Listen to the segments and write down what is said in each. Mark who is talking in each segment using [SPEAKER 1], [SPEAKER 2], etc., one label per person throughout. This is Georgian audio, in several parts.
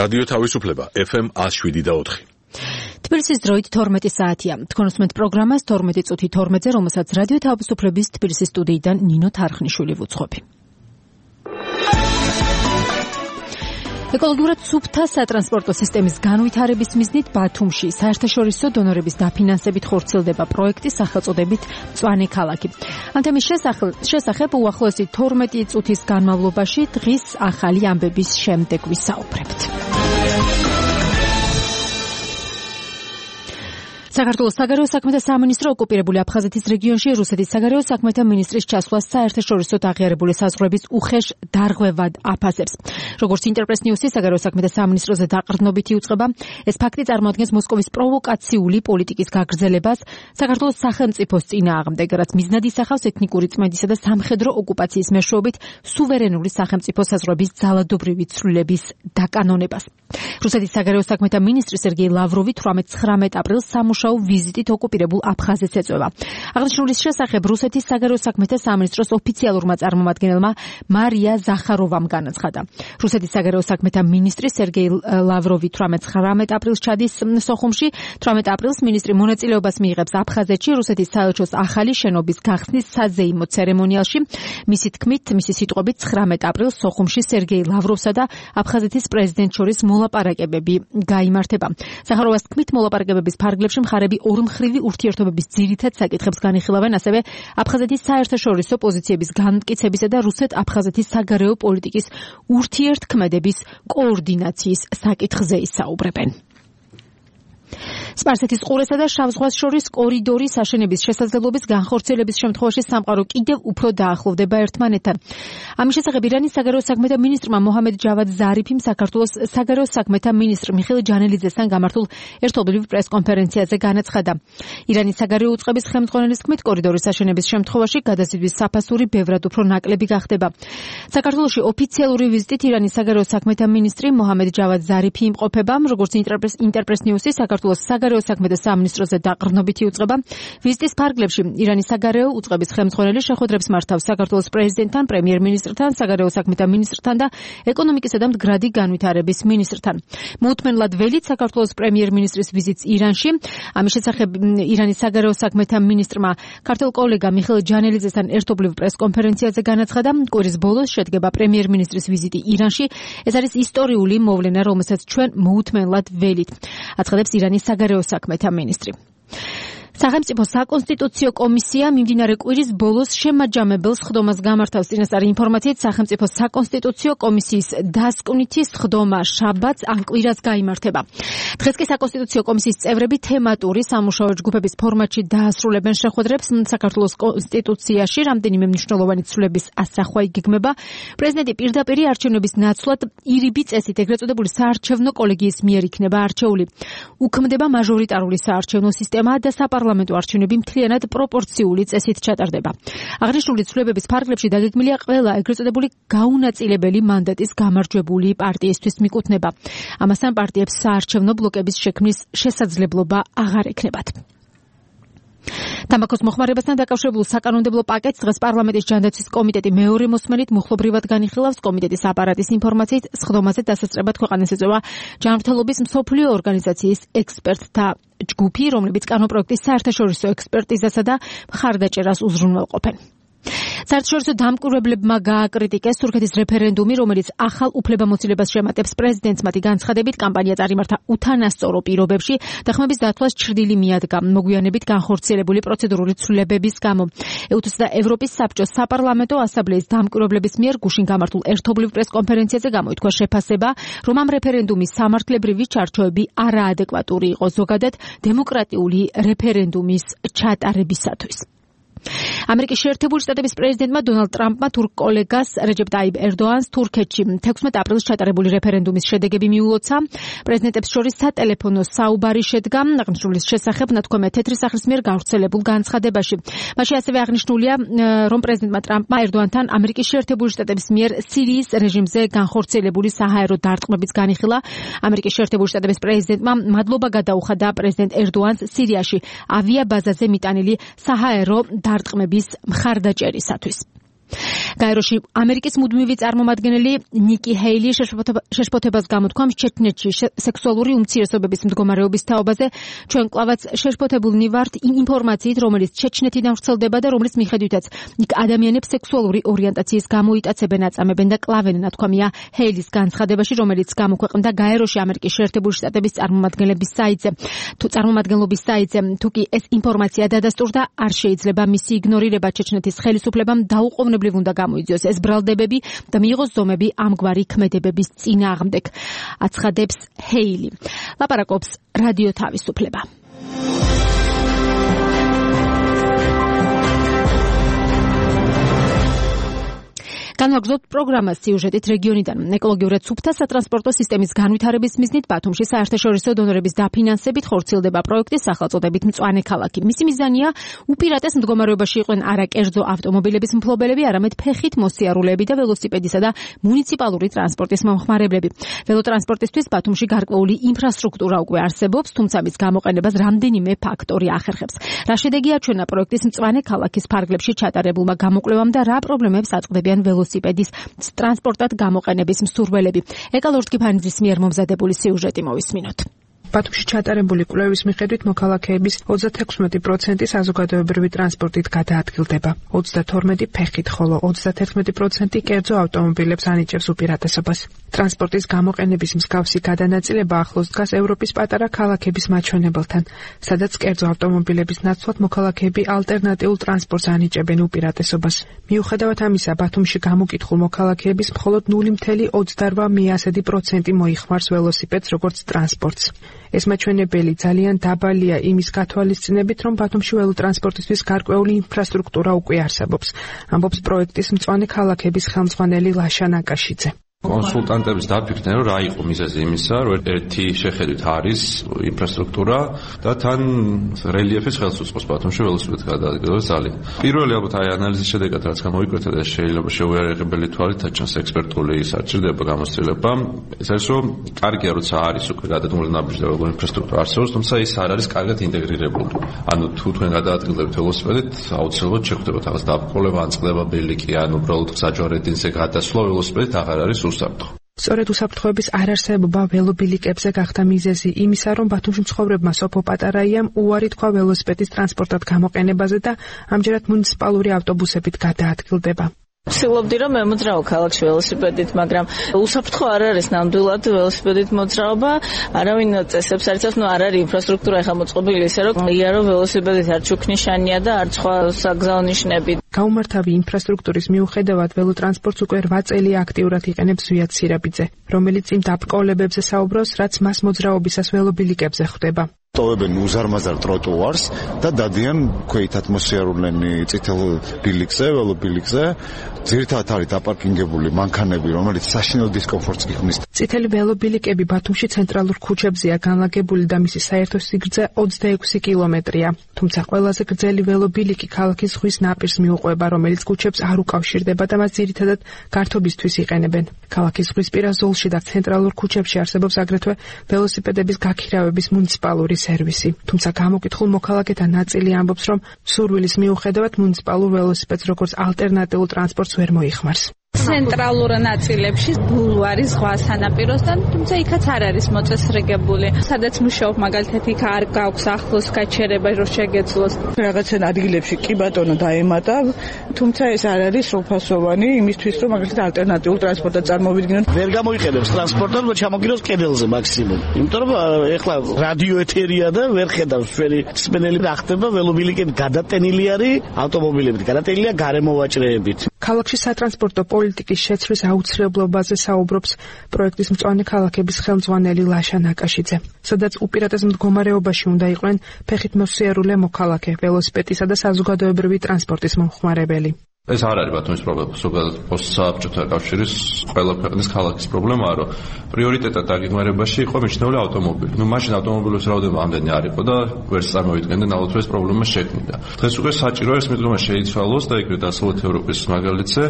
[SPEAKER 1] რადიო თავისუფლება FM 107.4.
[SPEAKER 2] თბილისის დროით 12 საათია. თქვენ უსმენთ პროგრამას 12 წუთი 12-ზე, რომელსაც რადიო თავისუფლების თბილისის სტუდიიდან ნინო თარხნიშვილი ვუძღვები. ეკოლოგიურად სუფთა სატრანსპორტო სისტემის განვითარების მიზნით ბათუმში საერთაშორისო დონორების დაფინანსებით ხორციელდება პროექტი სახელწოდებით მწვანე ქალაქი. ამ თემის შესახებ უახლოესი 12 წუთის განმავლობაში დღის ახალი ამბების შემდეგ ვისაუბრებთ. საქართველოს საგარეო საქმეთა სამინისტრო ოკუპირებული აფხაზეთის რეგიონში რუსეთის საგარეო საქმეთა მინისტრის ჩასვლას საერთაშორისო აღიარებული საზღვრების უხეშ დარღვევად აფასებს. როგორც ინტერპრეს ნიუსის საგარეო საქმეთა სამინისტროზე დაყრდნობითი უწყება, ეს ფაქტი წარმოადგენს მოსკოვის პროვოკაციული პოლიტიკის გაგრძელებას საქართველოს სახელმწიფოს წინააღმდეგ, რაც მიზნად ისახავს ეთნიკური წმენდისა და სამხედრო ოკუპაციის მეშვეობით სუვერენული სახელმწიფო საზღვრების ძალადობრივი ცვლილების დაკანონებას. რუსეთის საგარეო საქმეთა მინისტრი სერგეი ლავროვი 18-19 აპრილს სამუშაო ვიზიტით ოკუპირებულ აფხაზეთს ეწევა. აღნიშნულის შესახებ რუსეთის საგარეო საქმეთა სამინისტროს ოფიციალურმა წარმომადგენელმა მარია ზახაროვამ განაცხადა. რუსეთის საგარეო საქმეთა მინისტრი სერგეი ლავროვი 18-19 აპრილს ჩადის სოხუმში. 18 აპრილს მინისტრი მონაწილეობას მიიღებს აფხაზეთში რუსეთის საელჩოს ახალი შენობის გახსნის საზეიმო ცერემონიალში. მისი თქმით, მისი სიტყვებით 19 აპრილს სოხუმში სერგეი ლავროვსა და აფხაზეთის პრეზიდენტს შორის მოლაპარაკებები გაიმართება. ზახაროვას თქმით, მოლაპარაკებების ფარგლებში მხარები ორმხრივი ურთიერთობების ძირითად საკითხებს განიხილავენ, ასევე აფხაზეთის საერთაშორისო პოზიციების განმტკიცებისა და რუსეთ-აფხაზეთის საგარეო პოლიტიკის ურთიერთქმედების კოორდინაციის საკითხზე ისაუბრებენ. სპარსეთის ყურესა და შავ ზღვას შორის კორიდორის აშენების შესაძლებლობის განხორციელების შემთხვევაში სამყარო კიდევ უფრო დაახლოვდება ერთმანეთთან. ამის შესახებ ირანის საგარეო საქმეთა მინისტრმა მოჰამედ ჯავად ზარიფიმ საქართველოს საგარეო საქმეთა მინისტრ მიხეილ ჯანელიძესთან გამართულ ერთობლივ პრესკონფერენციაზე განაცხადა. ირანის საგარეო უწყების ხელმძღვანელის თქმით, კორიდორის აშენების შემთხვევაში გადაზიდვის საფასური ბევრად უფრო ნაკლები გახდება. საქართველოში ოფიციალური ვიზიტით ირანის საგარეო საქმეთა მინისტრი მოჰამედ ჯავად ზარიფი იმყოფება, როგორც ინტერპრეს ნიუსის საქართველოს საგარეო საქმეთა სამინისტროზე დაყრდნობითი უწყება. ვიზიტის ფარგლებში ირანის საგარეო უწყების ხელმძღვანელი შეხვედრებს მართავს საქართველოს პრეზიდენტთან, პრემიერ-მინისტრთან, საგარეო საქმეთა მინისტრთან და ეკონომიკისა და მდგრადი განვითარების მინისტრთან. მოუთმენლად ველით საქართველოს პრემიერ-მინისტრის ვიზიტს ირანში. ამის შესახებ ირანის საგარეო საქმეთა მინისტრმა ქართულ კოლეგა მიხეილ ჯანელიძესთან ერთობლივ პრესკონფერენციაზე განაცხადა, კვირის ბოლოს შედგება პრემიერ-მინისტრის ვიზიტი ირანში. ეს არის ისტორიული მოვლენა, რომელსაც ჩვენ მოუთმენლად ველით, აცხადებს ირანის საგარეო საქმეთა მინისტრი. სახელმწიფო საკონსტიტუციო კომისია მიმდინარე კვირის ბოლოს შემაჯამებელ სხდომას გამართავს. წინასწარი ინფორმაციით, სახელმწიფო საკონსტიტუციო კომისიის დასკვნითი სხდომა შაბათს ან კვირას გაიმართება. დღეს კი საკონსტიტუციო კომისიის წევრები თემატური სამუშაო ჯგუფების ფორმატში დაასრულებენ შეხვედრებს. საქართველოს კონსტიტუციაში რამდენიმე მნიშვნელოვანი ცვლილების ასახვა იგეგმება. პრეზიდენტი პირდაპირი არჩევნების ნაცვლად ირიბი წესით ეგრეთ წოდებული საარჩევნო კოლეგიის მიერ იქნება არჩეული. უქმდება მაჟორიტარული საარჩევნო სისტემა და საპარლამენტო არჩევნები მთლიანად პროპორციული წესით ჩატარდება. აღნიშნული ცვლილებების ფარგლებში დაგეგმილია ყველა ეგრეთ წოდებული გაუნაწილებელი მანდატის გამარჯვებული პარტიისთვის მიკუთვნება. ამასთან პარტიებს საარჩევნო ბლოკების შექმნის შესაძლებლობა აღარ ექნებათ. თამბაქოს მოხმარებასთან დაკავშირებულ საკანონმდებლო პაკეტს დღეს პარლამენტის ჯანდაცვის კომიტეტი მეორე მოსმენით მუხლობრივად განიხილავს. კომიტეტის აპარატის ინფორმაციით, სხდომაზე დასასწრებად ქვეყანას ეწევა ჯანმრთელობის მსოფლიო ორგანიზაციის ექსპერტთა ჯგუფი, რომლებიც კანონპროექტის საერთაშორისო ექსპერტიზასა და მხარდაჭერას უზრუნველყოფენ. საერთაშორისო დამკვირვებლებმა გააკრიტიკეს თურქეთის რეფერენდუმი, რომელიც ახალ უფლებამოსილებას შემატებს პრეზიდენტს. მათი განცხადებით, კამპანია წარიმართა უთანასწორო პირობებში და ხმების დათვლას ჩრდილი მიადგა მოგვიანებით განხორციელებული პროცედურული ცვლილებების გამო. ეუთოს და ევროპის საბჭოს საპარლამენტო ასამბლეის დამკვირვებლების მიერ გუშინ გამართულ ერთობლივ პრესკონფერენციაზე გამოითქვა შეფასება, რომ ამ რეფერენდუმის სამართლებრივი ჩარჩოები არაადეკვატური იყო ზოგადად დემოკრატიული რეფერენდუმის ჩატარებისათვის. ამერიკის შეერთებული შტატების პრეზიდენტმა დონალდ ტრამპმა თურქ კოლეგას რეჯეპ ტაიპ ერდოანს თურქეთში 16 აპრილს ჩატარებული რეფერენდუმის შედეგები მიულოცა. პრეზიდენტებს შორის სატელეფონო საუბარი შედგა აღნიშნულის შესახებ ნათქვამია თეთრი სახლის მიერ გავრცელებულ განცხადებაში. მასში ასევე აღნიშნულია, რომ პრეზიდენტმა ტრამპმა ერდოანთან ამერიკის შეერთებული შტატების მიერ სირიის რეჟიმზე განხორციელებული საჰაერო დარტყმების განიხილა. ამერიკის შეერთებული შტატების პრეზიდენტმა მადლობა გადაუხადა პრეზიდენტ ერდოანს სირიაში ავიაბაზაზე მიტანილი საჰაერო დარტყმების მხარდაჭერისათვის. გაეროში ამერიკის მუდმივი წარმომადგენელი ნიკი ჰეილი შეშფოთებას გამოთქვამს ჩეჩნეთში სექსუალური უმცირესობების მდგომარეობის თაობაზე. ჩვენ კვლავაც შეშფოთებულნი ვართ იმ ინფორმაციით, რომელიც ჩეჩნეთიდან ვრცელდება და რომლის მიხედვითაც იქ ადამიანებს სექსუალური ორიენტაციის გამო იტაცებენ, აწამებენ და კლავენ, ნათქვამია ჰეილის განცხადებაში, რომელიც გამოქვეყნდა გაეროში ამერიკის შეერთებული შტატების წარმომადგენლობის საიტზე. თუ კი ეს ინფორმაცია დადასტურდა, არ შეიძლება მისი იგნორირება. ჩეჩნეთის ხელისუფლებამ დაუყოვნებლივ უნდა გამოიძიოს ეს ბრალდებები და მიიღოს ზომები ამგვარი ქმედებების წინააღმდეგ, აცხადებს ჰეილი. ლაპარაკობს რადიო თავისუფლება. განვაგრძობთ პროგრამას სიუჟეტით რეგიონიდან. ეკოლოგიურად სუფთა სატრანსპორტო სისტემის განვითარების მიზნით ბათუმში საერთაშორისო დონორების დაფინანსებით ხორციელდება პროექტი სახელწოდებით მწვანე ქალაქი. მისი მიზანია უპირატეს მდგომარეობაში იყვნენ არა კერძო ავტომობილების მფლობელები, არამედ ფეხით მოსიარულეები და ველოსიპედისა და მუნიციპალური ტრანსპორტის მომხმარებლები. ველოტრანსპორტისთვის ბათუმში გარკვეული ინფრასტრუქტურა უკვე არსებობს, თუმცა მის გამოყენებას რამდენიმე ფაქტორი ახერხებს. რა შედეგი აჩვენა პროექტის მწვანე ქალაქის ფარგლებში ჩატარებულმა გამოკვლევამ და რა პრობლემებს აწყდებიან ველოსიპედის ტრანსპორტად გამოყენების მსურველები. ეკალორტკიფანიძის მიერ მომზადებული სიუჟეტი მოვისმინოთ.
[SPEAKER 3] ბათუმში ჩატარებული კვლევის მიხედვით მოქალაქეების 36% საზოგადოებრივი ტრანსპორტით გადაადგილდება, 32% ფეხით, ხოლო 31% კერძო ავტომობილებს ანიჭებს უპირატესობას. ტრანსპორტის გამოყენების მსგავსი გადანაწილება ახლოს დგას ევროპის პატარა ქალაქების მაჩვენებელთან, სადაც კერძო ავტომობილების ნაცვლად მოქალაქეები ალტერნატიულ ტრანსპორტს ანიჭებენ უპირატესობას. მიუხედავად ამისა, ბათუმში გამოკითხულ მოქალაქეების მხოლოდ 0.28% მოიხმარს ველოსიპედს როგორც ტრანსპორტს. ეს მაჩვენებელი ძალიან დაბალია იმის გათვალისწინებით, რომ ბათუმში ველოტრანსპორტისთვის გარკვეული ინფრასტრუქტურა უკვე არსებობს, ამბობს პროექტის მწვანე ქალაქების ხელმძღვანელი ლაშა ნაკაშიძე.
[SPEAKER 4] კონსულტანტების დაფიქრდნენ, რომ რა იყო მიზეზი იმისა, რომ ერთი შეხედვით არის ინფრასტრუქტურა და თან რელიეფის ხელს უწყობს ბათუმში ველოსიპედის გადაადგილებას ძალიან. პირველი ალბათ აი ანალიზის შედეგად რაც გამოიკვეთა და შეიძლება შეუიარაღებელი თვალით აჩვენოს ექსპერტული საჭიროება გამოცდილება, ეს არის რომ კარგია როცა არის უკვე გადადგმული ნაბიჯდება ინფრასტრუქტურა არსებობს, თუმცა ის არ არის კარგად ინტეგრირებული. ანუ თუ თქვენ გადაადგილდებთ ველოსიპედით, აუცილებლად შეხვდებათ რაღაც დაბრკოლება, ან წყდება ბილიკი, ან უბრალოდ საჯვარედინზე გადასვლა ველოსიპედით აღარ არის
[SPEAKER 3] სწორედ უსაფრთხოების არარსებობა ველობილიკებზე გახდა მიზეზი იმისა, რომ ბათუმში მცხოვრებმა სოფო პატარაიამ უარი თქვა ველოსიპედის ტრანსპორტად გამოყენებაზე და ამჯერად მუნიციპალური ავტობუსებით გადაადგილდება.
[SPEAKER 5] ვცდილობდი რომ მემოძრაო ქალაქში ველოსიპედით, მაგრამ უსაფრთხო არ არის ნამდვილად ველოსიპედით მოძრაობა, არავინ წესებს არ იცავს, არ არის ინფრასტრუქტურა ახლა მოწყობილი ისე რომ იარო ველოსიპედით არ ჩუქნიშანია და არ სხვა საგზაო ნიშნები.
[SPEAKER 3] გაუმართავი ინფრასტრუქტურის მიუხედავად ველოტრანსპორტს უკვე 8 წელი აქტიურად იყენებს ზვიად სირაბიძე, რომელიც იმ დაბრძოლებებზე საუბრობს, რაც მას მოძრაობისას ველობილიკებზე ხვდება.
[SPEAKER 6] ტოვებენ უზარმაზარ ტროტუარს და დადიან ქვეითად მოსიარულენი წითელ ბილიკზე, ველობილიკზე. ძირითადად არის დაპარკინგებული მანქანები, რომელიც საშინელ დისკომფორტს გიხმის.
[SPEAKER 3] წითელი ველობილიკები ბათუმში ცენტრალურ ქუჩებზეა განლაგებული და მისი საერთო სიგრძე 26 კილომეტრია. თუმცა ყველაზე გრძელი ველობილიკი ქალაქის ზღვის ნაპირს მიუყვება, რომელიც ქუჩებს არ უკავშირდება და მას ძირითადად გართობისთვის იყენებენ. ქალაქის ზღვისპირა ზოლში და ცენტრალურ ქუჩებში არსებობს აგრეთვე ველოსიპედების გაქირავების მუნიციპალური სერვისი. თუმცა გამოკითხულ მოქალაქეთა ნაწილი ამბობს, რომ სურვილის მიუხედავად მუნიციპალურ ველოსიპედს როგორც ალტერნატიულ ტრანსპორტს ვერ მოიხმარს.
[SPEAKER 7] ცენტრალურ ნაწილებში ბულვარი ზღვა სანაპიროსთან, თუმცა იქაც არ არის მოწესრიგებული. სადაც მუშაობ მაგალითად იქ არ გაქვს ახლოს გაჩერება რომ შეგეძლოს.
[SPEAKER 8] რაღაცა ადგილებში კი ბატონო დაემატა, თუმცა ეს არ არის სრულფასოვანი იმისთვის რომ მაგალითად ალტერნატიულ ტრანსპორტად წარმოვიდგინოთ.
[SPEAKER 9] ვერ გამოიყენებს ტრანსპორტად, რომ ჩამოგიროს კედელზე მაქსიმუმ. იმიტომ რომ ეხლა რადიო ეთერია და ვერ ხედავს ჩვენი სპენელი რა ხდება ველობილიკები გადატენილი არის ავტომობილებით, გადატენილია გარემოვაჭრეებით.
[SPEAKER 3] ქალაქში სატრანსპორტო პოლიტიკის შეცვლის აუცილებლობაზე საუბრობს პროექტის მწვანე ქალაქების ხელმძღვანელი ლაშა ნაკაშიძე, სადაც უპირატეს მდგომარეობაში უნდა იყვნენ ფეხით მოსიარულე მოქალაქე, ველოსიპედისა და საზოგადოებრივი ტრანსპორტის მომხმარებელი.
[SPEAKER 4] ეს არ არის ბათუმის პრობლემა, ზოგადად პოსტსაბჭოთა კავშირის ყველა ქვეყნის ქალაქის პრობლემაა, რომ პრიორიტეტად დაგეგმარებაში იყო მიჩნეული ავტომობილი. მაშინ ავტომობილების რაოდენობა ამდენი არ იყო და ვერც წარმოვიდგენდა ნალოთ ეს პრობლემა შექმნიდა. დღეს უკვე საჭიროა ეს მიდგომა შეიცვალოს და ეგრეთ დასავლეთ ევროპის მაგალითზე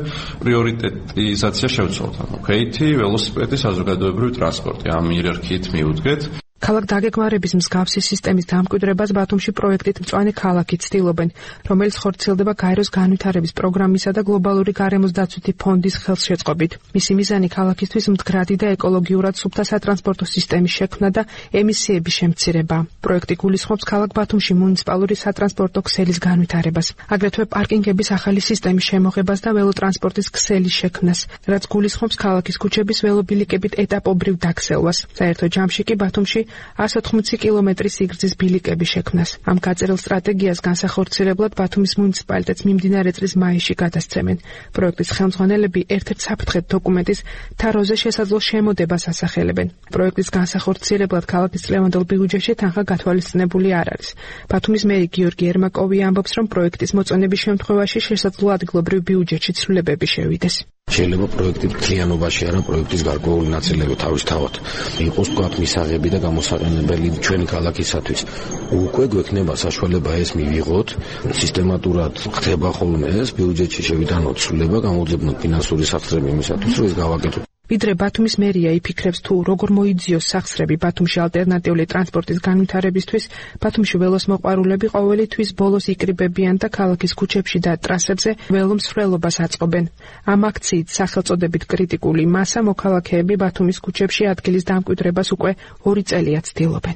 [SPEAKER 4] პრიორიტეტიზაცია შევცვალოთ. ანუ ქვეითი, ველოსიპედი, საზოგადოებრივი ტრანსპორტი ამ იერარქიით მივუდგეთ.
[SPEAKER 3] ქალაქ დაგეგმარების მსგავსი სისტემის დამკვიდრებას ბათუმში პროექტით მწვანე ქალაქი ცდილობენ, რომელიც ხორციელდება გაეროს განვითარების პროგრამისა და გლობალური გარემოს დაცვითი ფონდის ხელშეწყობით. მისი მიზანი ქალაქისთვის მდგრადი და ეკოლოგიურად სუფთა სატრანსპორტო სისტემის შექმნა და ემისიების შემცირება. პროექტი გულისხმობს ქალაქ ბათუმში მუნიციპალური სატრანსპორტო ქსელის განვითარებას, აგრეთვე პარკინგების ახალი სისტემის შემოღებას და ველოტრანსპორტის ქსელის შექმნას, რაც გულისხმობს ქალაქის ქუჩების ველობილიკებით ეტაპობრივ დაქცევას. საერთო ჯამში კი ბათუმში 180 კილომეტრის სიგრძის ბილიკების შექმნას. ამ გაწერილ სტრატეგიას განსახორციელებლად ბათუმის მუნიციპალიტეტს მიმდინარე წლის მაისში გადასცემენ. პროექტის ხელმძღვანელები ერთ-ერთ საფრთხეთ დოკუმენტის თაროზე შესაძლო შემოდებას ასახელებენ. პროექტის განსახორციელებლად ქალაქის წლევანდელ ბიუჯეტში თანხა გათვალისწინებული არ არის. ბათუმის მერი გიორგი ერმაკოვი ამბობს, რომ პროექტის მოწონების შემთხვევაში შესაძლო ადგილობრივ ბიუჯეტში ცვლილებები შევიდეს.
[SPEAKER 10] შეიძლება პროექტი მთლიანობაში არა პროექტის გარკვეული ნაწილები თავისთავად იყოს თქვათ მისაღები და გამოსაყენებელი ჩვენი ქალაქისათვის. უკვე გვექნება საშუალება ეს მივიღოთ, სისტემატურად ხდება ხოლმე ეს ბიუჯეტში შევიტანოთ ცვლილება, გამოძებნოთ ფინანსური სახსრები იმისათვის, რომ ეს გავაკეთოთ.
[SPEAKER 3] ვიდრე ბათუმის მერია იფიქრებს თუ როგორ მოიძიოს სახსრები ბათუმში ალტერნატიული ტრანსპორტის განვითარებისთვის, ბათუმში ველოსმოყვარულები ყოველი თვის ბოლოს იკრიბებიან და ქალაქის ქუჩებში და ტრასებზე ველომსვლელობას აწყობენ. ამ აქციით სახელწოდებით კრიტიკული მასა მოქალაქეები ბათუმის ქუჩებში ადგილის დამკვიდრებას უკვე 2 წელია ცდილობენ.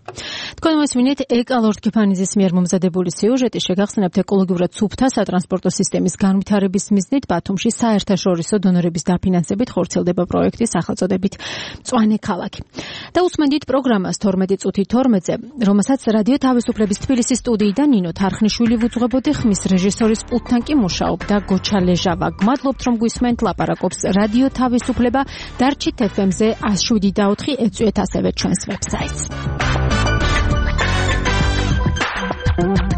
[SPEAKER 2] თქვენ მოსმინეთ ეკალორდ კიფანიძის მიერ მომზადებული სიუჟეტი შეგახსენებთ ეკოლოგიურად სუფთა სატრანსპორტო სისტემის განვითარების მიზნით ბათუმში საერთაშორისო დონორების დაფინანსებით ხორციელდება პროექტი სახელწოდებით მწვანე ქალაქი. და უსმენთ პროგრამას 12 წუთი 12-ზე, რომელსაც რადიო თავისუფლების თბილისის სტუდიიდან ნინო თარხნიშვილი ვუძღვებოდი, ხმის რეჟისორის პულტთან კი მუშაობდა გოჩა ლეჟავა. გმადლობთ რომ გვისმენთ, ლაპარაკობს რადიო თავისუფლება, დარჩით FM-ზე 107.4, ეწვიეთ ასევე ჩვენს ვებსაიტს.